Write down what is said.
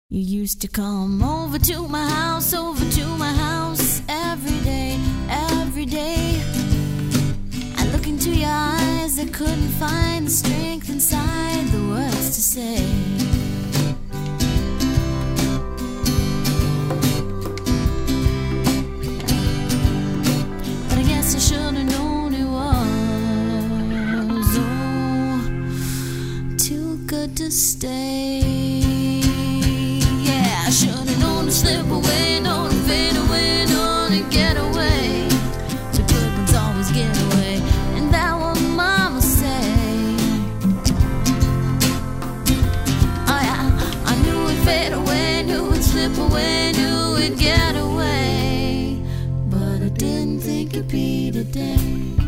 You used to come over to my house every day. I look into your eyes, I couldn't find the strength inside the words to say. But I guess I should have known it was too good to stay. I should've known to slip away, known to fade away, known to get away. The good ones always get away, and that's what mama say. Oh yeah, I knew it'd fade away, knew it'd slip away, knew it'd get away, but I didn't think it'd be today.